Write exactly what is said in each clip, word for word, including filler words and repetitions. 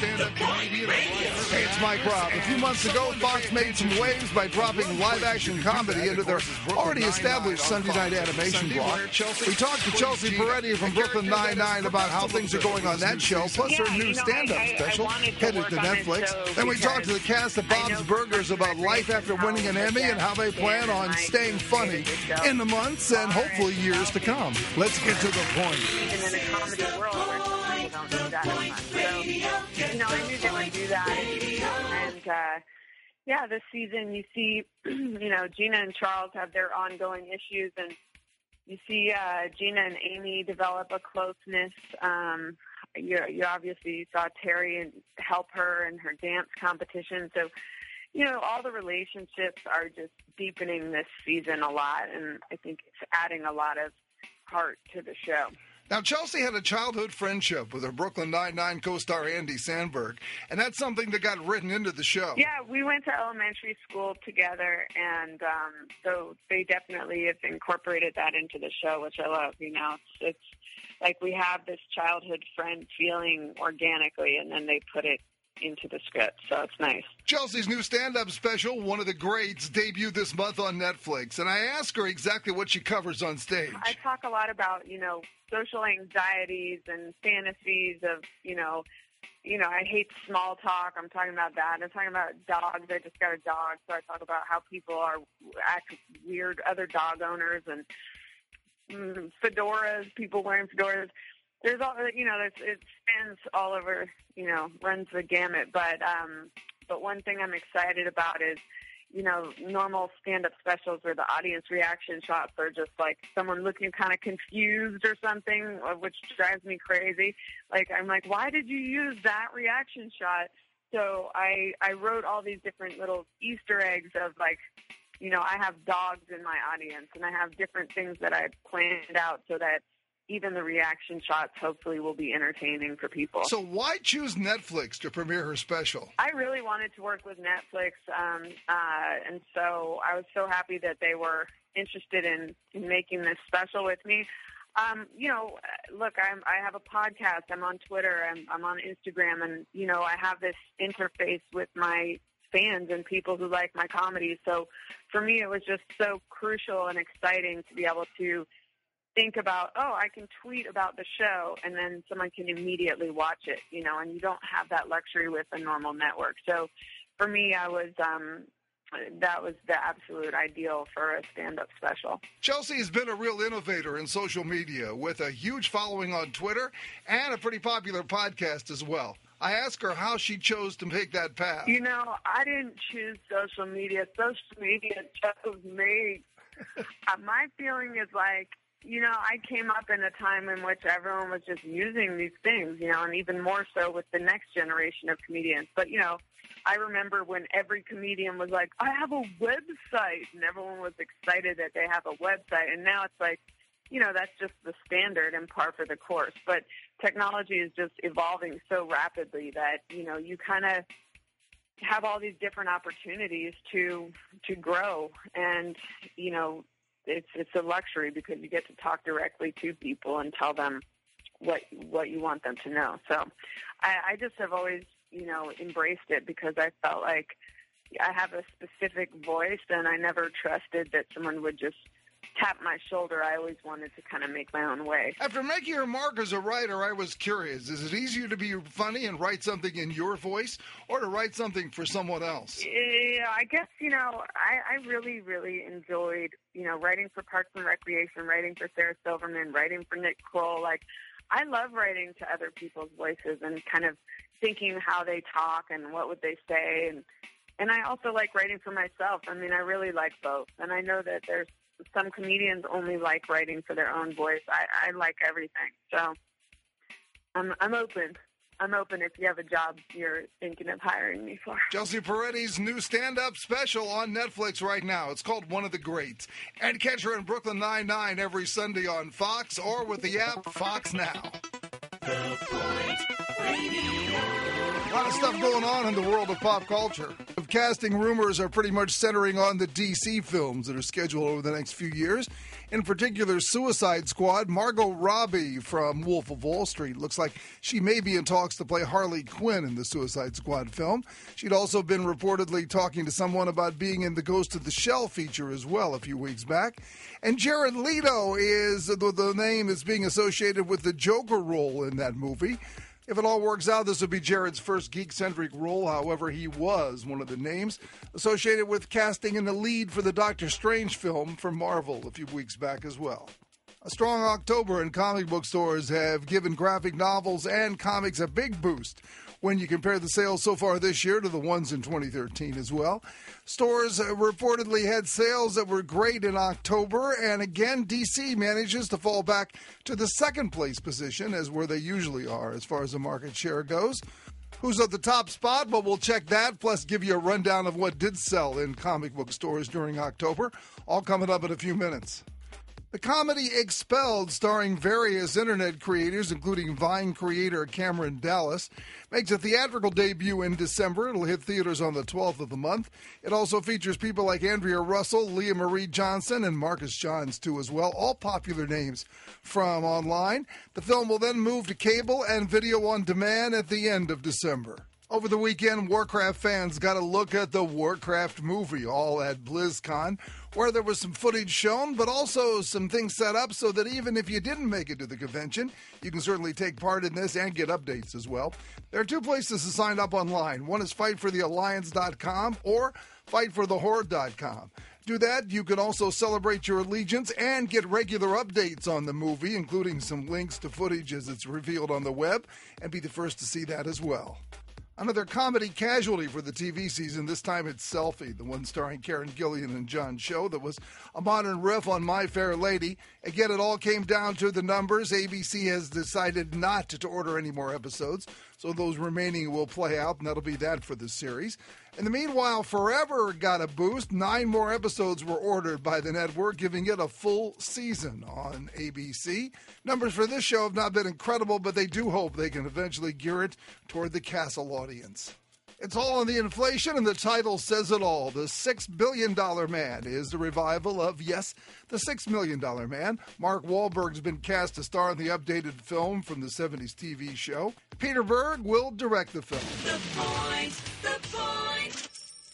stand-up comedian. Hey, it's Mike Robb. A few months ago, Fox made some waves by dropping live-action comedy into their already established Sunday night animation block. We talked to Chelsea Peretti from Brooklyn Nine-Nine about how things are going on that show, plus her new stand-up special headed to Netflix. Then we talked to the cast of Bob's Burgers about life after winning an Emmy and how they plan on staying funny in the months and hopefully years to come. Let's get to the point. And in a comedy world where people don't do that as much. So, you know, I knew they would do that. And, uh, yeah, this season you see, you know, Gina and Charles have their ongoing issues, and you see uh, Gina and Amy develop a closeness. Um, you, you obviously saw Terry and help her in her dance competition. So, you know, all the relationships are just deepening this season a lot, and I think it's adding a lot of heart to the show. Now, Chelsea had a childhood friendship with her Brooklyn Nine-Nine co-star Andy Samberg, and that's something that got written into the show. Yeah, we went to elementary school together, and um, so they definitely have incorporated that into the show, which I love. You know, it's, it's like we have this childhood friend feeling organically, and then they put it into the script, so it's nice. Chelsea's new stand-up special, One of the Greats, debuted this month on Netflix, and I asked her exactly what she covers on stage. I talk a lot about, you know, social anxieties and fantasies of, you know, you know, I hate small talk. I'm talking about that. I'm talking about dogs. I just got a dog, so I talk about how people are act weird, other dog owners, and mm, fedoras, people wearing fedoras. There's all, you know, there's, it spans all over, you know, runs the gamut. But um, but one thing I'm excited about is, you know, normal stand-up specials where the audience reaction shots are just like someone looking kind of confused or something, which drives me crazy. Like, I'm like, why did you use that reaction shot? So I I wrote all these different little Easter eggs of, like, you know, I have dogs in my audience, and I have different things that I've planned out so that even the reaction shots hopefully will be entertaining for people. So why choose Netflix to premiere her special? I really wanted to work with Netflix, um, uh, and so I was so happy that they were interested in, in making this special with me. Um, you know, look, I'm, I have a podcast. I'm on Twitter. I'm, I'm on Instagram, and, you know, I have this interface with my fans and people who like my comedy. So for me, it was just so crucial and exciting to be able to think about, oh, I can tweet about the show, and then someone can immediately watch it, you know, and you don't have that luxury with a normal network. So for me, I was, um, that was the absolute ideal for a stand-up special. Chelsea has been a real innovator in social media with a huge following on Twitter and a pretty popular podcast as well. I asked her how she chose to take that path. You know, I didn't choose social media. Social media chose me. uh, my feeling is like, you know, I came up in a time in which everyone was just using these things, you know, and even more so with the next generation of comedians. But, you know, I remember when every comedian was like, I have a website, and everyone was excited that they have a website. And now it's like, you know, that's just the standard and par for the course. But technology is just evolving so rapidly that, you know, you kind of have all these different opportunities to to grow. And, you know, It's it's a luxury because you get to talk directly to people and tell them what what you want them to know. So I, I just have always, you know, embraced it because I felt like I have a specific voice, and I never trusted that someone would just tap my shoulder. I always wanted to kind of make my own way. After making your mark as a writer, I was curious, is it easier to be funny and write something in your voice or to write something for someone else? Yeah, I guess, you know, I, I really, really enjoyed, you know, writing for Parks and Recreation, writing for Sarah Silverman, writing for Nick Kroll. Like, I love writing to other people's voices and kind of thinking how they talk and what would they say. And, and I also like writing for myself. I mean, I really like both. And I know that there's some comedians only like writing for their own voice. I, I like everything. So I'm I'm open. I'm open if you have a job you're thinking of hiring me for. Chelsea Peretti's new stand-up special on Netflix right now. It's called One of the Greats. And catch her in Brooklyn Nine-Nine every Sunday on Fox or with the app Fox Now. The Point Radio. A lot of stuff going on in the world of pop culture. casting rumors are pretty much centering on the D C films that are scheduled over the next few years. In particular, Suicide Squad. Margot Robbie from Wolf of Wall Street looks like she may be in talks to play Harley Quinn in the Suicide Squad film. She'd also been reportedly talking to someone about being in the Ghost of the Shell feature as well a few weeks back. And Jared Leto is the, the name is being associated with the Joker role in that movie. If it all works out, this would be Jared's first geek-centric role. However, he was one of the names associated with casting in the lead for the Doctor Strange film from Marvel a few weeks back as well. A strong October in comic book stores have given graphic novels and comics a big boost when you compare the sales so far this year to the ones in twenty thirteen as well. Stores reportedly had sales that were great in October, and again, D C manages to fall back to the second place position, as where they usually are as far as the market share goes. Who's at the top spot? Well, we'll check that, plus give you a rundown of what did sell in comic book stores during October, all coming up in a few minutes. The comedy Expelled, starring various internet creators, including Vine creator Cameron Dallas, makes a theatrical debut in December. It'll hit theaters on the twelfth of the month. It also features people like Andrea Russell, Leah Marie Johnson, and Marcus Johns, too, as well, all popular names from online. The film will then move to cable and video on demand at the end of December. Over the weekend, Warcraft fans got a look at the Warcraft movie, all at BlizzCon, where there was some footage shown, but also some things set up so that even if you didn't make it to the convention, you can certainly take part in this and get updates as well. There are two places to sign up online. One is fight for the alliance dot com or fight for the horde dot com. Do that. You can also celebrate your allegiance and get regular updates on the movie, including some links to footage as it's revealed on the web, and be the first to see that as well. Another comedy casualty for the T V season, this time it's Selfie, the one starring Karen Gillian and John Cho that was a modern riff on My Fair Lady. Again, it all came down to the numbers. A B C has decided not to order any more episodes, so those remaining will play out, and that'll be that for the series. In the meanwhile, Forever got a boost. Nine more episodes were ordered by the network, giving it a full season on A B C. Numbers for this show have not been incredible, but they do hope they can eventually gear it toward the Castle audience. It's all on the inflation, and the title says it all. The Six Billion Dollar Man is the revival of, yes, The Six Million Dollar Man. Mark Wahlberg's been cast to star in the updated film from the seventies T V show. Peter Berg will direct the film. The Point, The Point.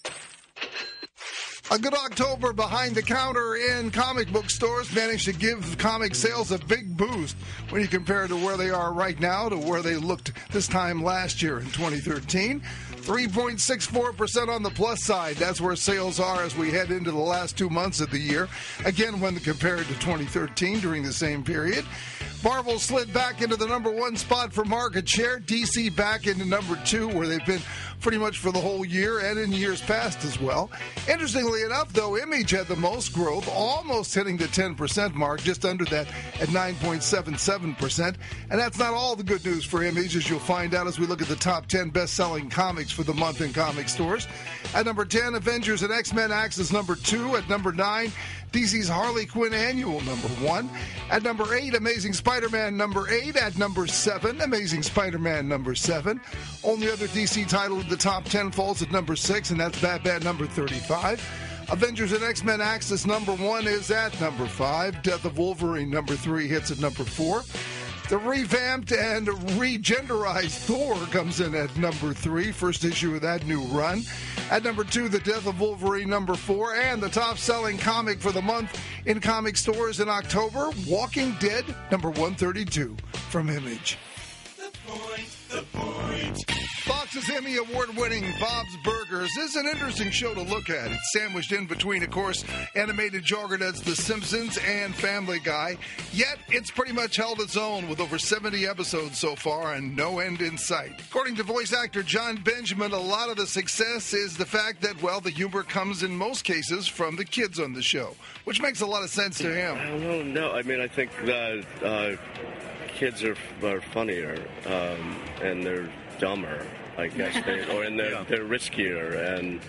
A good October behind the counter in comic book stores managed to give comic sales a big boost when you compare to where they are right now to where they looked this time last year in twenty thirteen. three point six four percent on the plus side. That's where sales are as we head into the last two months of the year. Again, when compared to twenty thirteen during the same period. Marvel slid back into the number one spot for market share. D C back into number two, where they've been pretty much for the whole year and in years past as well. Interestingly enough, though, Image had the most growth, almost hitting the ten percent mark, just under that at nine point seven seven percent. And that's not all the good news for Image, as you'll find out as we look at the top ten best-selling comics for the month in comic stores. At number ten, Avengers and X-Men Acts is number two. At number nine, D C's Harley Quinn Annual, number one. At number eight, Amazing Spider-Man, number eight. At number seven, Amazing Spider-Man, number seven. Only other D C title in the top ten falls at number six, and that's Batman, number thirty-five. Avengers and X-Men Axis, number one, is at number five. Death of Wolverine, number three, hits at number four. The revamped and regenderized Thor comes in at number three, first issue of that new run. At number two, The Death of Wolverine, number four, and the top-selling comic for the month in comic stores in October, Walking Dead, number one thirty-two, from Image. The Point, The Point. Fox's Emmy Award-winning Bob's Burgers is an interesting show to look at. It's sandwiched in between, of course, animated juggernauts The Simpsons and Family Guy. Yet, it's pretty much held its own with over seventy episodes so far and no end in sight. According to voice actor John Benjamin, a lot of the success is the fact that, well, the humor comes in most cases from the kids on the show, which makes a lot of sense to him. I don't know. I mean, I think that uh, kids are, are funnier um, and they're dumber, I guess, they, or and they're, yeah. they're riskier, and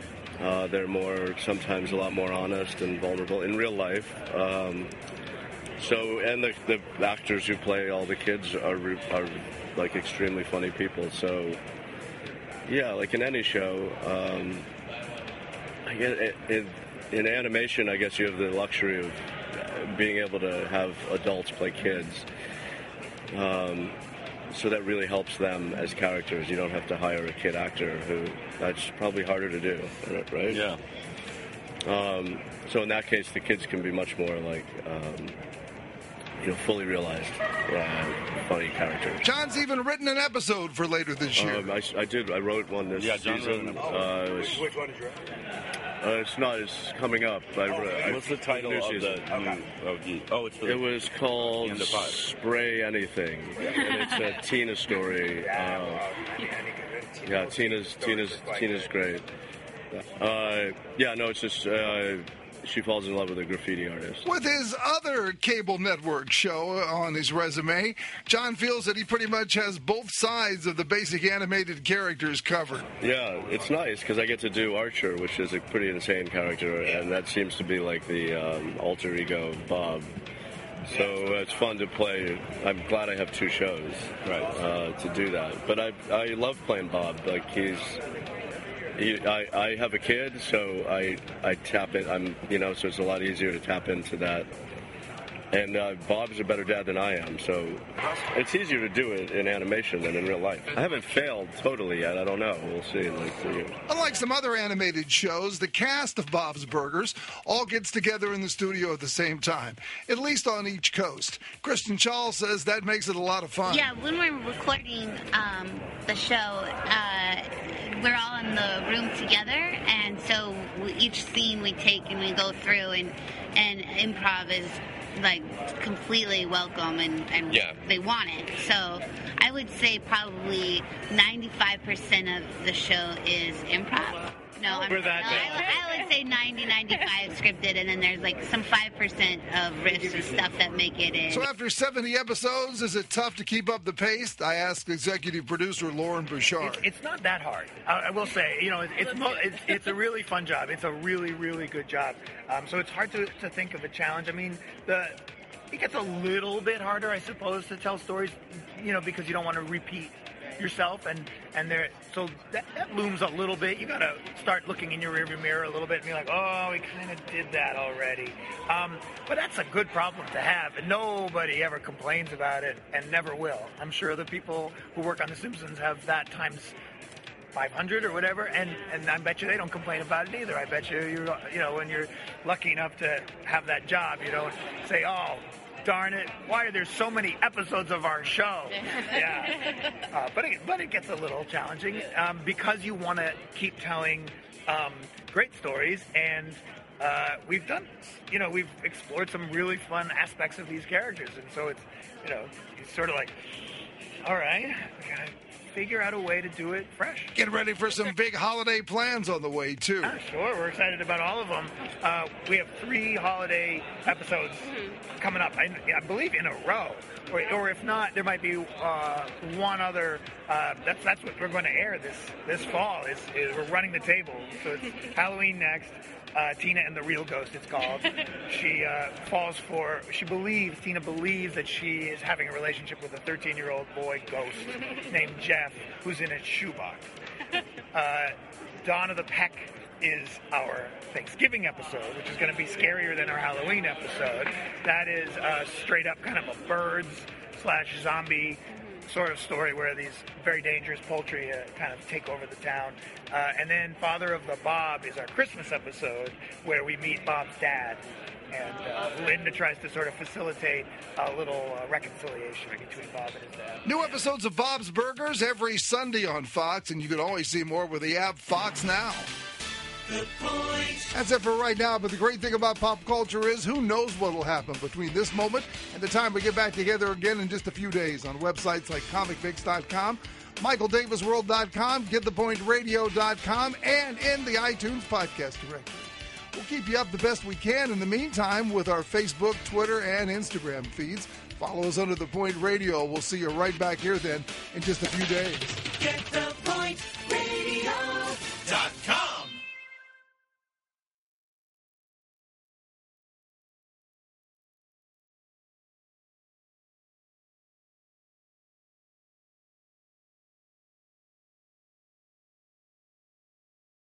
uh, they're more, sometimes a lot more honest and vulnerable in real life. Um, so, and the, the actors who play all the kids are, are like extremely funny people. So, yeah, like in any show, um, I guess in, in animation, I guess you have the luxury of being able to have adults play kids. Um, so that really helps them as characters. You don't have to hire a kid actor who that's probably harder to do, right? Yeah. Um, so in that case, the kids can be much more like, um, you know, fully realized, uh, funny characters. John's even written an episode for later this year. Um, I, I did. I wrote one this Yeah, John wrote season. an Uh, it was, Which one did you write? uh, it's not. It's coming up. I, I, What's the title new of season. the, new, of the... Oh, it's for the... It was called End of five. Spray Anything, and it's a Tina story. Uh, yeah, Tina's Tina's Tina's great. Uh, yeah, no, it's just uh, she falls in love with a graffiti artist. With his other cable network show on his resume, John feels that he pretty much has both sides of the basic animated characters covered. Yeah, it's nice because I get to do Archer, which is a pretty insane character, and that seems to be like the um, alter ego of Bob. So uh, it's fun to play. I'm glad I have two shows, right, uh, to do that. But I I love playing Bob. Like he's. He, I, I have a kid, so I I tap in. I'm you know, so it's a lot easier to tap into that. And uh, Bob's a better dad than I am, so it's easier to do it in animation than in real life. I haven't failed totally yet. I don't know. We'll see in like three years. Unlike some other animated shows, the cast of Bob's Burgers all gets together in the studio at the same time, at least on each coast. Kristen Schaal says that makes it a lot of fun. Yeah, when we're recording um, the show, uh, we're all in the room together, and so we, each scene we take and we go through, and, and improv is like completely welcome, and, and Yeah. they want it. So I would say probably ninety-five percent of the show is improv. No, I'm, We're that no, bad. I, I would say ninety, ninety-five scripted, and then there's like some five percent of riffs and stuff that make it in. So after seventy episodes, is it tough to keep up the pace? I asked executive producer Lauren Bouchard. It's, it's not that hard. I, I will say, you know, it, it's, mo- it's it's a really fun job. It's a really, really good job. Um, so it's hard to, to think of a challenge. I mean, the it gets a little bit harder, I suppose, to tell stories, you know, because you don't want to repeat yourself, and and there so that, that looms a little bit. You gotta start looking in your rearview mirror a little bit and be like, oh, we kind of did that already. Um, but that's a good problem to have, and nobody ever complains about it, and never will. I'm sure the people who work on The Simpsons have that times five hundred or whatever, and and I bet you they don't complain about it either. I bet you you you know, when you're lucky enough to have that job, you don't say, oh, darn it, why are there so many episodes of our show? Yeah. Uh, but, it, but it gets a little challenging um, because you want to keep telling um, great stories, and uh, we've done, you know, we've explored some really fun aspects of these characters, and so it's, you know, it's sort of like, all right, we gotta figure out a way to do it fresh. Get ready for some big holiday plans on the way, too. Ah, sure, we're excited about all of them. Uh, we have three holiday episodes coming up, I, I believe, in a row. Or, or if not, there might be uh, one other. Uh, that's that's what we're going to air this this fall. Is, is we're running the table. So it's Halloween next. Uh, Tina and the Real Ghost, it's called. She uh, falls for. She believes. Tina believes that she is having a relationship with a thirteen-year-old boy ghost named Jeff, who's in a shoebox. Uh, Dawn of the Peck is our Thanksgiving episode, which is going to be scarier than our Halloween episode. That is uh, straight up kind of a birds slash zombie sort of story where these very dangerous poultry uh, kind of take over the town. Uh, and then Father of the Bob is our Christmas episode where we meet Bob's dad. And uh, Linda tries to sort of facilitate a little uh, reconciliation between Bob and his dad. New episodes of Bob's Burgers every Sunday on Fox, and you can always see more with the app Fox Now. The Point. That's it for right now, but the great thing about pop culture is who knows what will happen between this moment and the time we get back together again in just a few days on websites like comic fix dot com, michael davis world dot com, get the point radio dot com, and in the iTunes podcast directory. We'll keep you up the best we can in the meantime with our Facebook, Twitter, and Instagram feeds. Follow us under The Point Radio. We'll see you right back here then in just a few days. Get the